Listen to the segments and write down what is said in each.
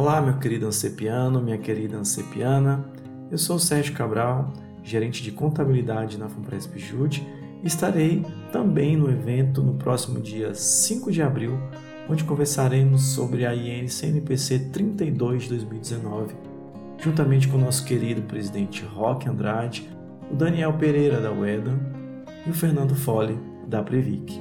Olá, meu querido ancepiano, minha querida ancepiana. Eu sou o Sérgio Cabral, gerente de contabilidade na Funpresp Jude, e estarei também no evento no próximo dia 5 de abril, onde conversaremos sobre a IN CNPC 32 de 2019, juntamente com o nosso querido presidente Roque Andrade, o Daniel Pereira da UEDA e o Fernando Fole da Previc.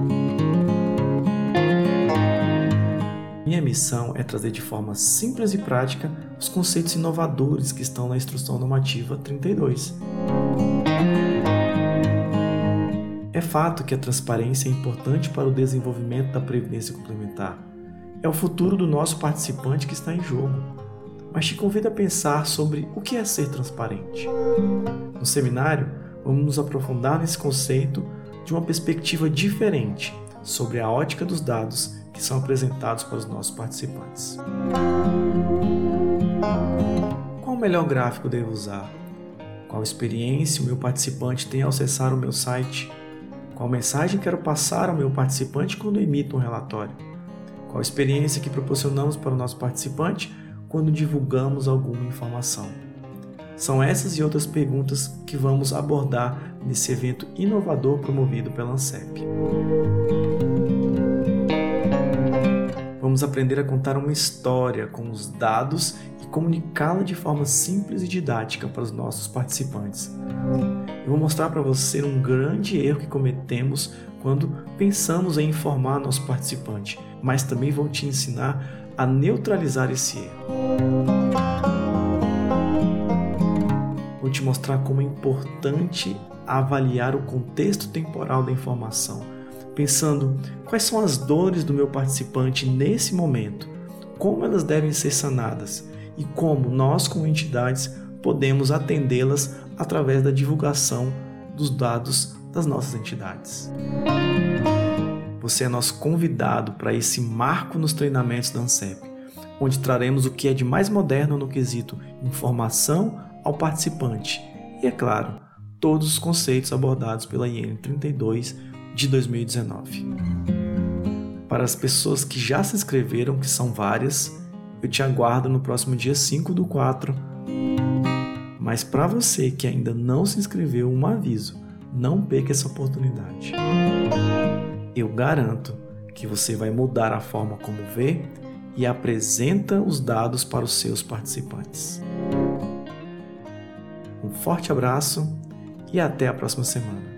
Minha missão é trazer de forma simples e prática os conceitos inovadores que estão na Instrução Normativa 32. É fato que a transparência é importante para o desenvolvimento da Previdência Complementar. É o futuro do nosso participante que está em jogo. Mas te convido a pensar sobre o que é ser transparente. No seminário, vamos nos aprofundar nesse conceito de uma perspectiva diferente sobre a ótica dos dados que são apresentados para os nossos participantes. Qual o melhor gráfico devo usar? Qual experiência o meu participante tem ao acessar o meu site? Qual mensagem quero passar ao meu participante quando emito um relatório? Qual experiência que proporcionamos para o nosso participante quando divulgamos alguma informação? São essas e outras perguntas que vamos abordar nesse evento inovador promovido pela ANCEP. Vamos aprender a contar uma história com os dados e comunicá-la de forma simples e didática para os nossos participantes. Eu vou mostrar para você um grande erro que cometemos quando pensamos em informar nosso participante, mas também vou te ensinar a neutralizar esse erro. Vou te mostrar como é importante avaliar o contexto temporal da informação, pensando quais são as dores do meu participante nesse momento, como elas devem ser sanadas e como nós, como entidades, podemos atendê-las através da divulgação dos dados das nossas entidades. Você é nosso convidado para esse marco nos treinamentos da ANCEP, onde traremos o que é de mais moderno no quesito informação ao participante e, é claro, todos os conceitos abordados pela IN 32 de 2019. Para as pessoas que já se inscreveram, que são várias, eu te aguardo no próximo dia 5/4. Mas para você que ainda não se inscreveu, um aviso, não perca essa oportunidade. Eu garanto que você vai mudar a forma como vê e apresenta os dados para os seus participantes. Um forte abraço e até a próxima semana.